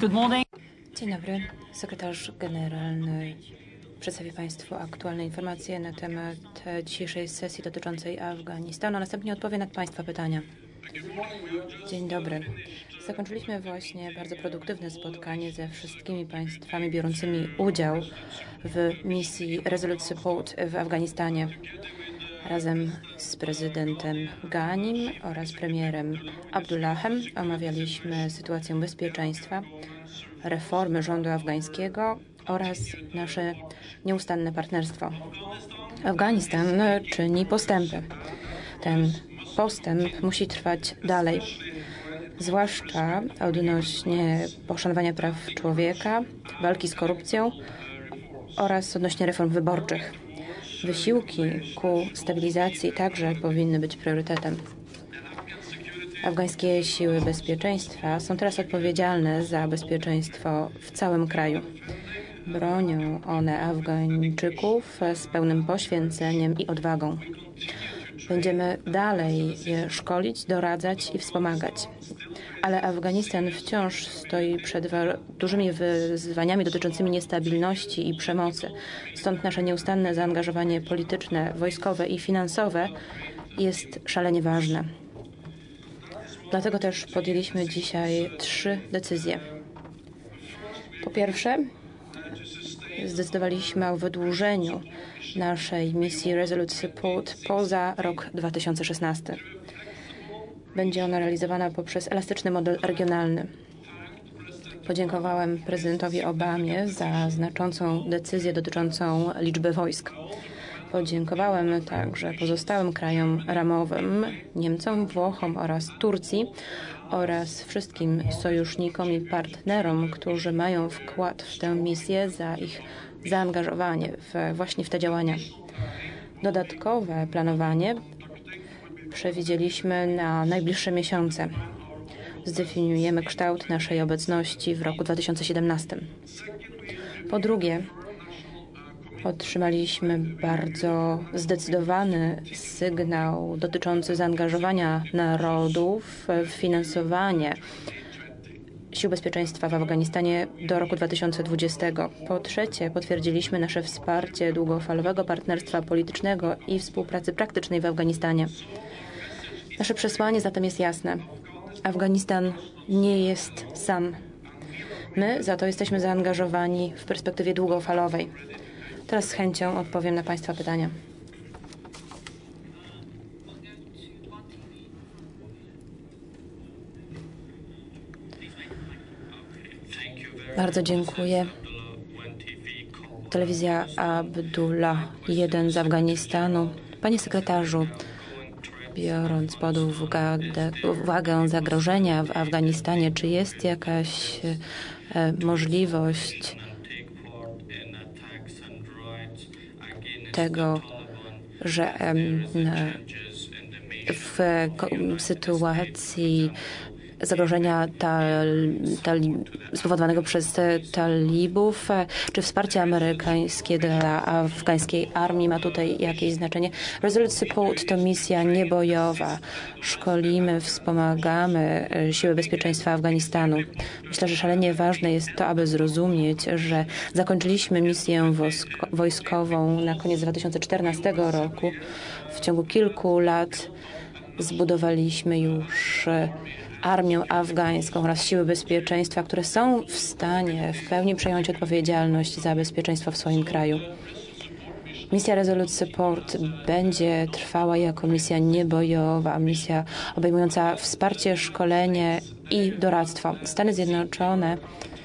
Good morning. Dzień dobry. Sekretarz generalny przedstawi Państwu aktualne informacje na temat dzisiejszej sesji dotyczącej Afganistanu, a następnie odpowie na Państwa pytania. Dzień dobry. Zakończyliśmy właśnie bardzo produktywne spotkanie ze wszystkimi państwami biorącymi udział w misji Resolute Support w Afganistanie. Razem z prezydentem Ghanim oraz premierem Abdullahem omawialiśmy sytuację bezpieczeństwa, reformy rządu afgańskiego oraz nasze nieustanne partnerstwo. Afganistan czyni postępy. Ten postęp musi trwać dalej, zwłaszcza odnośnie poszanowania praw człowieka, walki z korupcją oraz odnośnie reform wyborczych. Wysiłki ku stabilizacji także powinny być priorytetem. Afgańskie siły bezpieczeństwa są teraz odpowiedzialne za bezpieczeństwo w całym kraju. Bronią one Afgańczyków z pełnym poświęceniem i odwagą. Będziemy dalej je szkolić, doradzać i wspomagać. Ale Afganistan wciąż stoi przed dużymi wyzwaniami dotyczącymi niestabilności i przemocy. Stąd nasze nieustanne zaangażowanie polityczne, wojskowe i finansowe jest szalenie ważne. Dlatego też podjęliśmy dzisiaj 3 decyzje. Po pierwsze, zdecydowaliśmy o wydłużeniu naszej misji Resolute Support poza rok 2016. Będzie ona realizowana poprzez elastyczny model regionalny. Podziękowałem prezydentowi Obamie za znaczącą decyzję dotyczącą liczby wojsk. Podziękowałem także pozostałym krajom ramowym, Niemcom, Włochom oraz Turcji oraz wszystkim sojusznikom i partnerom, którzy mają wkład w tę misję, za ich zaangażowanie właśnie w te działania. Dodatkowe planowanie przewidzieliśmy na najbliższe miesiące. Zdefiniujemy kształt naszej obecności w roku 2017. Po drugie, otrzymaliśmy bardzo zdecydowany sygnał dotyczący zaangażowania narodów w finansowanie sił bezpieczeństwa w Afganistanie do roku 2020. Po trzecie, potwierdziliśmy nasze wsparcie długofalowego partnerstwa politycznego i współpracy praktycznej w Afganistanie. Nasze przesłanie zatem jest jasne. Afganistan nie jest sam. My za to jesteśmy zaangażowani w perspektywie długofalowej. Teraz z chęcią odpowiem na Państwa pytania. Bardzo dziękuję. Telewizja Abdullah 1 z Afganistanu. Panie sekretarzu, biorąc pod uwagę zagrożenia w Afganistanie, czy jest jakaś możliwość tego, że w sytuacji zagrożenia spowodowanego przez talibów, czy wsparcie amerykańskie dla afgańskiej armii ma tutaj jakieś znaczenie? Resolute Support to misja niebojowa. Szkolimy, wspomagamy siły bezpieczeństwa Afganistanu. Myślę, że szalenie ważne jest to, aby zrozumieć, że zakończyliśmy misję wojskową na koniec 2014 roku. W ciągu kilku lat zbudowaliśmy już armię afgańską oraz siły bezpieczeństwa, które są w stanie w pełni przejąć odpowiedzialność za bezpieczeństwo w swoim kraju. Misja Resolute Support będzie trwała jako misja niebojowa, misja obejmująca wsparcie, szkolenie i doradztwo. Stany Zjednoczone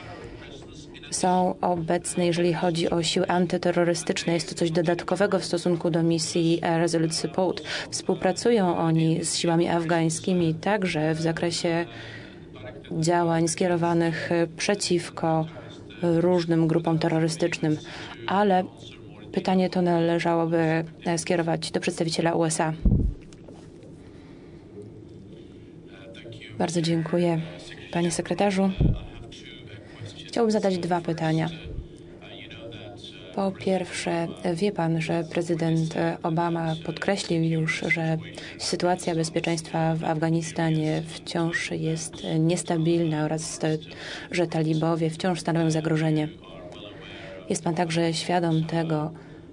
są obecne, jeżeli chodzi o siły antyterrorystyczne. Jest to coś dodatkowego w stosunku do misji Resolute Support. Współpracują oni z siłami afgańskimi także w zakresie działań skierowanych przeciwko różnym grupom terrorystycznym. Ale pytanie to należałoby skierować do przedstawiciela USA. Bardzo dziękuję, panie sekretarzu. Chciałbym zadać 2 pytania. Po pierwsze, wie pan, że prezydent Obama podkreślił już, że sytuacja bezpieczeństwa w Afganistanie wciąż jest niestabilna oraz że talibowie wciąż stanowią zagrożenie. Jest pan także świadom tego,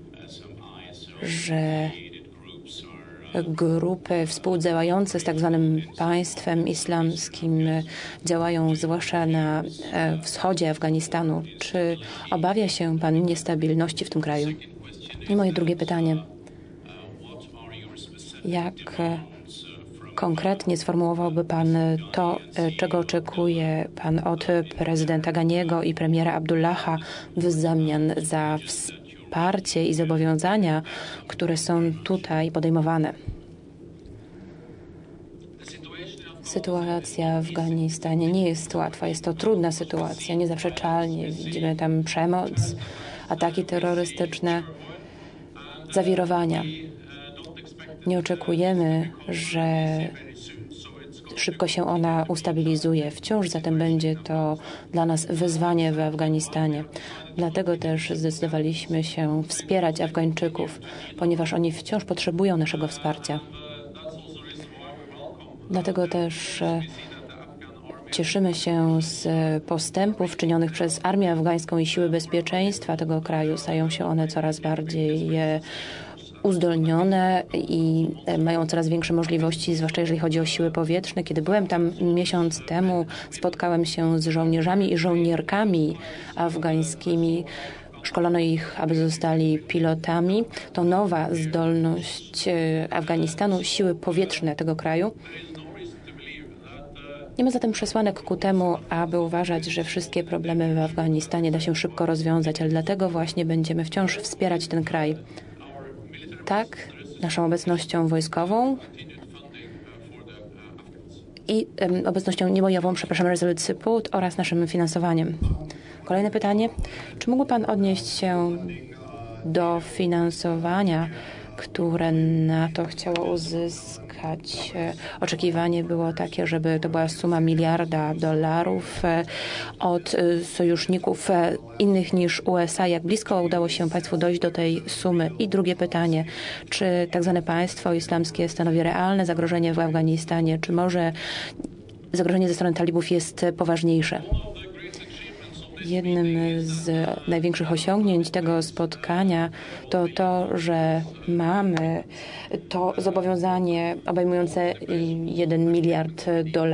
że grupy współdziałające z tak zwanym państwem islamskim działają zwłaszcza na wschodzie Afganistanu. Czy obawia się pan niestabilności w tym kraju? I moje drugie pytanie. Jak konkretnie sformułowałby pan to, czego oczekuje pan od prezydenta Ganiego i premiera Abdullaha w zamian za wsparcie i zobowiązania, które są tutaj podejmowane? Sytuacja w Afganistanie nie jest łatwa. Jest to trudna sytuacja, niezaprzeczalnie. Widzimy tam przemoc, ataki terrorystyczne, zawirowania. Nie oczekujemy, że szybko się ona ustabilizuje. Wciąż zatem będzie to dla nas wyzwanie w Afganistanie. Dlatego też zdecydowaliśmy się wspierać Afgańczyków, ponieważ oni wciąż potrzebują naszego wsparcia. Dlatego też cieszymy się z postępów czynionych przez armię afgańską i siły bezpieczeństwa tego kraju. Stają się one coraz bardziej uzdolnione i mają coraz większe możliwości, zwłaszcza jeżeli chodzi o siły powietrzne. Kiedy byłem tam miesiąc temu, spotkałem się z żołnierzami i żołnierkami afgańskimi. Szkolono ich, aby zostali pilotami. To nowa zdolność Afganistanu, siły powietrzne tego kraju. Nie ma zatem przesłanek ku temu, aby uważać, że wszystkie problemy w Afganistanie da się szybko rozwiązać, ale dlatego właśnie będziemy wciąż wspierać ten kraj. Tak, naszą obecnością wojskową i obecnością niebojową, Resolute Support oraz naszym finansowaniem. Kolejne pytanie. Czy mógłby pan odnieść się do finansowania, które NATO chciało uzyskać? Oczekiwanie było takie, żeby to była suma $1 miliarda od sojuszników innych niż USA. Jak blisko udało się państwu dojść do tej sumy? I drugie pytanie. Czy tak zwane państwo islamskie stanowi realne zagrożenie w Afganistanie? Czy może zagrożenie ze strony talibów jest poważniejsze? Jednym z największych osiągnięć tego spotkania to to, że mamy to zobowiązanie obejmujące $1 miliard.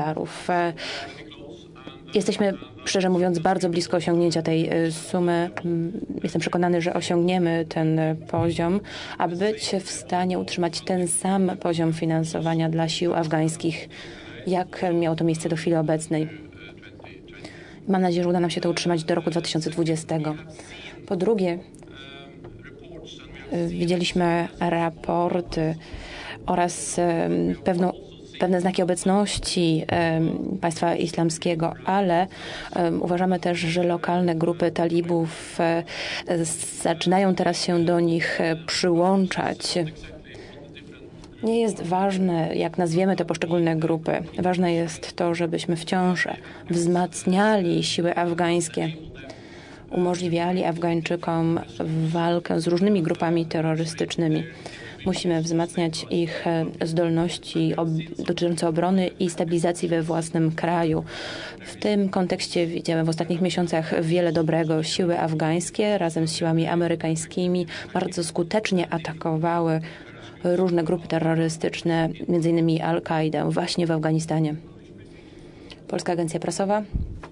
Jesteśmy, szczerze mówiąc, bardzo blisko osiągnięcia tej sumy. Jestem przekonany, że osiągniemy ten poziom, aby być w stanie utrzymać ten sam poziom finansowania dla sił afgańskich, jak miało to miejsce do chwili obecnej. Mam nadzieję, że uda nam się to utrzymać do roku 2020. Po drugie, widzieliśmy raporty oraz pewne znaki obecności państwa islamskiego, ale uważamy też, że lokalne grupy talibów zaczynają teraz się do nich przyłączać. Nie jest ważne, jak nazwiemy te poszczególne grupy. Ważne jest to, żebyśmy wciąż wzmacniali siły afgańskie, umożliwiali Afgańczykom walkę z różnymi grupami terrorystycznymi. Musimy wzmacniać ich zdolności dotyczące obrony i stabilizacji we własnym kraju. W tym kontekście widziałem w ostatnich miesiącach wiele dobrego. Siły afgańskie razem z siłami amerykańskimi bardzo skutecznie atakowały różne grupy terrorystyczne, m.in. Al-Kaidę, właśnie w Afganistanie. Polska Agencja Prasowa.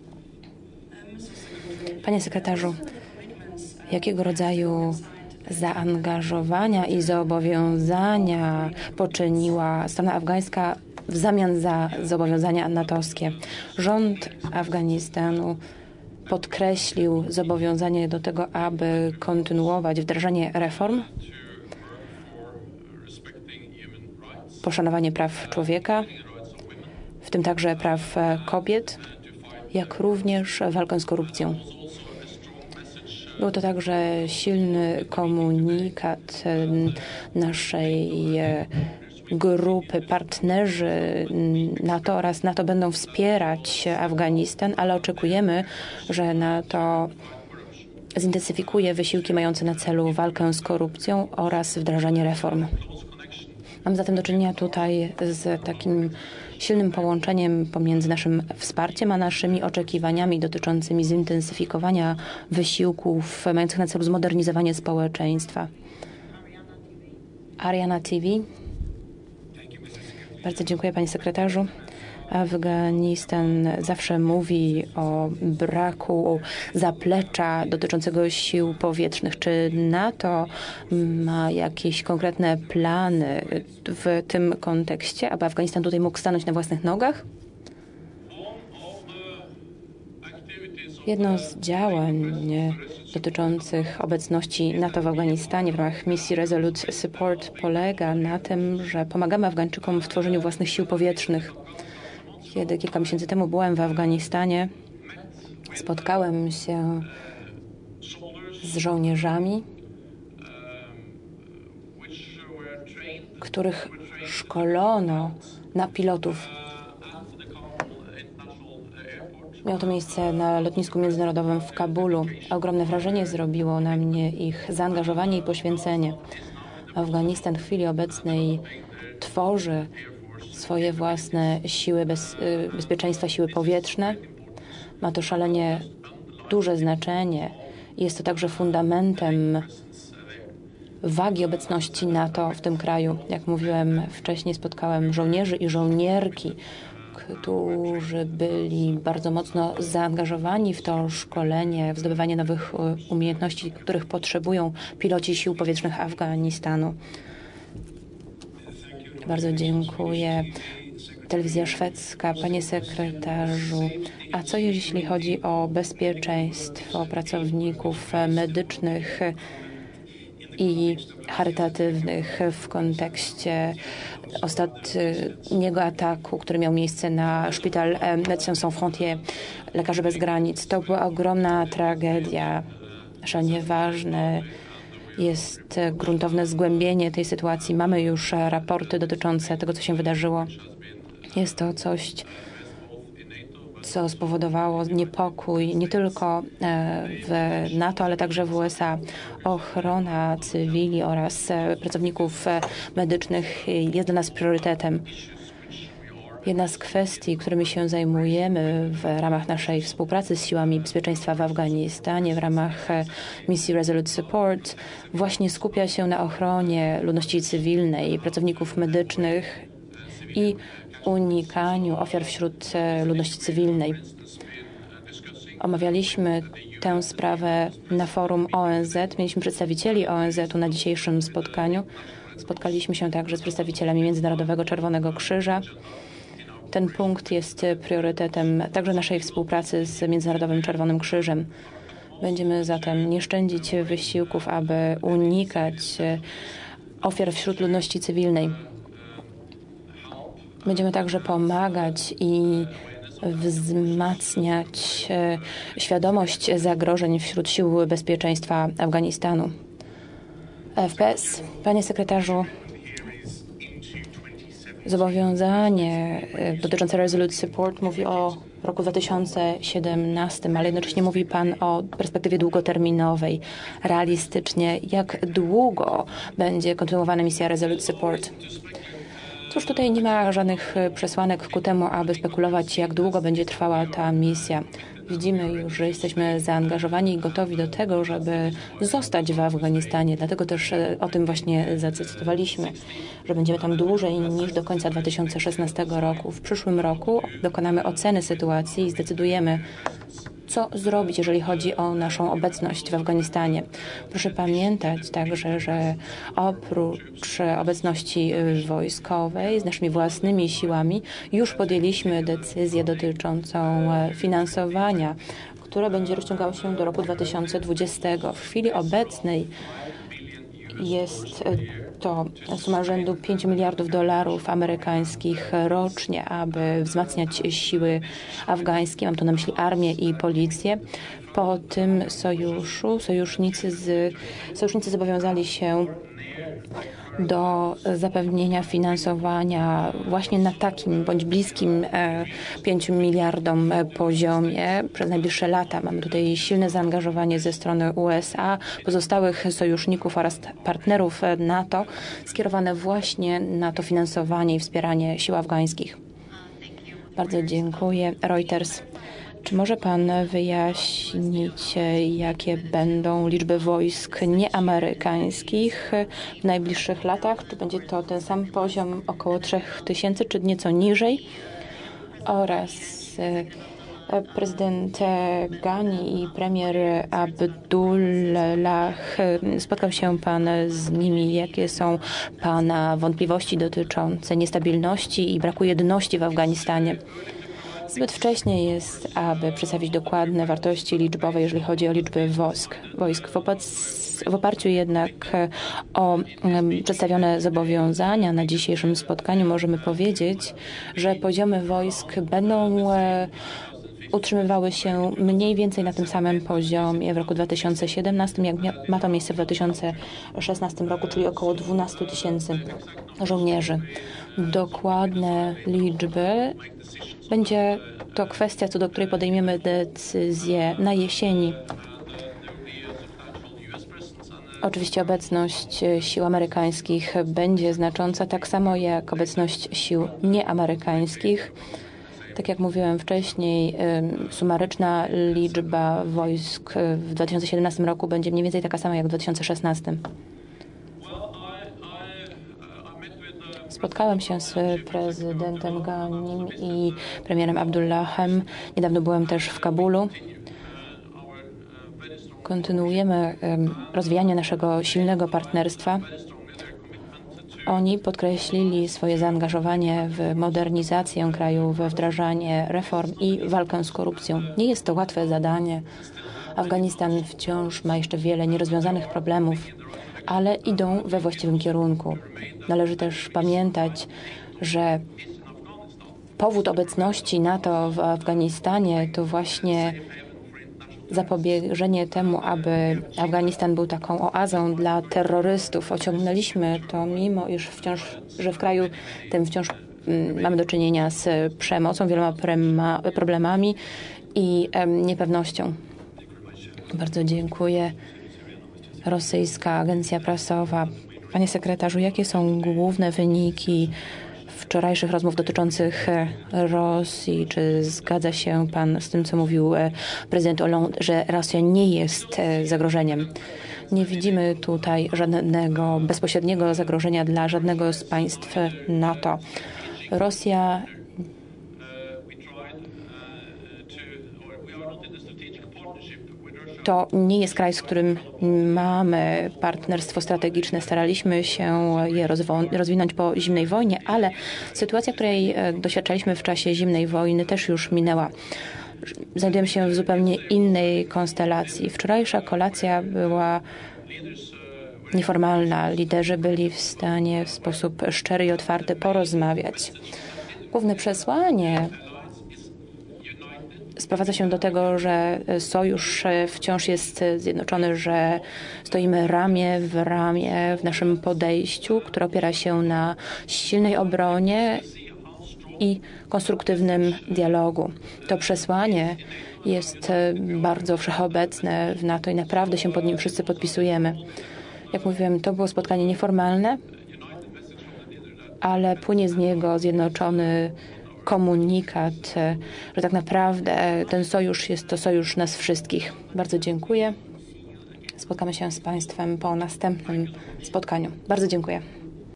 Panie sekretarzu, jakiego rodzaju zaangażowania i zobowiązania poczyniła strona afgańska w zamian za zobowiązania natowskie? Rząd Afganistanu podkreślił zobowiązanie do tego, aby kontynuować wdrażanie reform, poszanowanie praw człowieka, w tym także praw kobiet, jak również walkę z korupcją. Był to także silny komunikat naszej grupy. Partnerzy NATO oraz NATO będą wspierać Afganistan, ale oczekujemy, że NATO zintensyfikuje wysiłki mające na celu walkę z korupcją oraz wdrażanie reform. Mam zatem do czynienia tutaj z takim silnym połączeniem pomiędzy naszym wsparciem a naszymi oczekiwaniami dotyczącymi zintensyfikowania wysiłków mających na celu zmodernizowanie społeczeństwa. Ariana TV. Bardzo dziękuję, panie sekretarzu. Afganistan zawsze mówi o braku zaplecza dotyczącego sił powietrznych. Czy NATO ma jakieś konkretne plany w tym kontekście, aby Afganistan tutaj mógł stanąć na własnych nogach? Jedno z działań dotyczących obecności NATO w Afganistanie w ramach misji Resolute Support polega na tym, że pomagamy Afgańczykom w tworzeniu własnych sił powietrznych. Kiedy kilka miesięcy temu byłem w Afganistanie, spotkałem się z żołnierzami, których szkolono na pilotów. Miało to miejsce na lotnisku międzynarodowym w Kabulu. Ogromne wrażenie zrobiło na mnie ich zaangażowanie i poświęcenie. Afganistan w chwili obecnej tworzy swoje własne siły bezpieczeństwa, siły powietrzne. Ma to szalenie duże znaczenie. Jest to także fundamentem wagi obecności NATO w tym kraju. Jak mówiłem wcześniej, spotkałem żołnierzy i żołnierki, którzy byli bardzo mocno zaangażowani w to szkolenie, w zdobywanie nowych umiejętności, których potrzebują piloci sił powietrznych Afganistanu. Bardzo dziękuję. Telewizja szwedzka, panie sekretarzu. A co jeśli chodzi o bezpieczeństwo pracowników medycznych i charytatywnych w kontekście ostatniego ataku, który miał miejsce na szpital Médecins Sans Frontières, Lekarzy Bez Granic? To była ogromna tragedia, szalenie ważne. Jest gruntowne zgłębienie tej sytuacji. Mamy już raporty dotyczące tego, co się wydarzyło. Jest to coś, co spowodowało niepokój nie tylko w NATO, ale także w USA. Ochrona cywili oraz pracowników medycznych jest dla nas priorytetem. Jedna z kwestii, którymi się zajmujemy w ramach naszej współpracy z siłami bezpieczeństwa w Afganistanie, w ramach misji Resolute Support, właśnie skupia się na ochronie ludności cywilnej, pracowników medycznych i unikaniu ofiar wśród ludności cywilnej. Omawialiśmy tę sprawę na forum ONZ. Mieliśmy przedstawicieli ONZ-u na dzisiejszym spotkaniu. Spotkaliśmy się także z przedstawicielami Międzynarodowego Czerwonego Krzyża. Ten punkt jest priorytetem także naszej współpracy z Międzynarodowym Czerwonym Krzyżem. Będziemy zatem nie szczędzić wysiłków, aby unikać ofiar wśród ludności cywilnej. Będziemy także pomagać i wzmacniać świadomość zagrożeń wśród sił bezpieczeństwa Afganistanu. FPS, panie sekretarzu, zobowiązanie dotyczące Resolute Support mówi o roku 2017, ale jednocześnie mówi pan o perspektywie długoterminowej. Realistycznie, jak długo będzie kontynuowana misja Resolute Support? Cóż, tutaj nie ma żadnych przesłanek ku temu, aby spekulować, jak długo będzie trwała ta misja. Widzimy już, że jesteśmy zaangażowani i gotowi do tego, żeby zostać w Afganistanie. Dlatego też o tym właśnie zadecydowaliśmy, że będziemy tam dłużej niż do końca 2016 roku. W przyszłym roku dokonamy oceny sytuacji i zdecydujemy, co zrobić, jeżeli chodzi o naszą obecność w Afganistanie. Proszę pamiętać także, że oprócz obecności wojskowej z naszymi własnymi siłami już podjęliśmy decyzję dotyczącą finansowania, które będzie rozciągało się do roku 2020. W chwili obecnej jest to suma rzędu 5 miliardów dolarów amerykańskich rocznie, aby wzmacniać siły afgańskie. Mam tu na myśli armię i policję. Po tym sojuszu sojusznicy zobowiązali się do zapewnienia finansowania właśnie na takim bądź bliskim 5 miliardom poziomie przez najbliższe lata. Mamy tutaj silne zaangażowanie ze strony USA, pozostałych sojuszników oraz partnerów NATO skierowane właśnie na to finansowanie i wspieranie sił afgańskich. Bardzo dziękuję. Reuters. Czy może Pan wyjaśnić, jakie będą liczby wojsk nieamerykańskich w najbliższych latach? Czy będzie to ten sam poziom, około 3000, czy nieco niżej? Oraz prezydent Ghani i premier Abdullah, spotkał się Pan z nimi. Jakie są Pana wątpliwości dotyczące niestabilności i braku jedności w Afganistanie? Zbyt wcześnie jest, aby przedstawić dokładne wartości liczbowe, jeżeli chodzi o liczby wojsk. W oparciu jednak o przedstawione zobowiązania na dzisiejszym spotkaniu możemy powiedzieć, że poziomy wojsk będą utrzymywały się mniej więcej na tym samym poziomie w roku 2017, jak ma to miejsce w 2016 roku, czyli około 12 000 żołnierzy. Dokładne liczby będzie to kwestia, co do której podejmiemy decyzję na jesieni. Oczywiście obecność sił amerykańskich będzie znacząca, tak samo jak obecność sił nieamerykańskich. Tak jak mówiłem wcześniej, sumaryczna liczba wojsk w 2017 roku będzie mniej więcej taka sama jak w 2016. Spotkałem się z prezydentem Ghanim i premierem Abdullahem. Niedawno byłem też w Kabulu. Kontynuujemy rozwijanie naszego silnego partnerstwa. Oni podkreślili swoje zaangażowanie w modernizację kraju, we wdrażanie reform i walkę z korupcją. Nie jest to łatwe zadanie. Afganistan wciąż ma jeszcze wiele nierozwiązanych problemów, ale idą we właściwym kierunku. Należy też pamiętać, że powód obecności NATO w Afganistanie to właśnie zapobieżenie temu, aby Afganistan był taką oazą dla terrorystów. Osiągnęliśmy to, mimo iż że w kraju tym wciąż mamy do czynienia z przemocą, wieloma problemami i niepewnością. Bardzo dziękuję. Rosyjska agencja prasowa. Panie sekretarzu, jakie są główne wyniki wczorajszych rozmów dotyczących Rosji? Czy zgadza się Pan z tym, co mówił prezydent Hollande, że Rosja nie jest zagrożeniem? Nie widzimy tutaj żadnego bezpośredniego zagrożenia dla żadnego z państw NATO. Rosja to nie jest kraj, z którym mamy partnerstwo strategiczne. Staraliśmy się je rozwinąć po zimnej wojnie, ale sytuacja, której doświadczaliśmy w czasie zimnej wojny, też już minęła. Znajdujemy się w zupełnie innej konstelacji. Wczorajsza kolacja była nieformalna. Liderzy byli w stanie w sposób szczery i otwarty porozmawiać. Główne przesłanie sprowadza się do tego, że sojusz wciąż jest zjednoczony, że stoimy ramię w naszym podejściu, które opiera się na silnej obronie i konstruktywnym dialogu. To przesłanie jest bardzo wszechobecne w NATO i naprawdę się pod nim wszyscy podpisujemy. Jak mówiłem, to było spotkanie nieformalne, ale płynie z niego zjednoczony komunikat, że tak naprawdę ten sojusz jest to sojusz nas wszystkich. Bardzo dziękuję. Spotkamy się z Państwem po następnym spotkaniu. Bardzo dziękuję.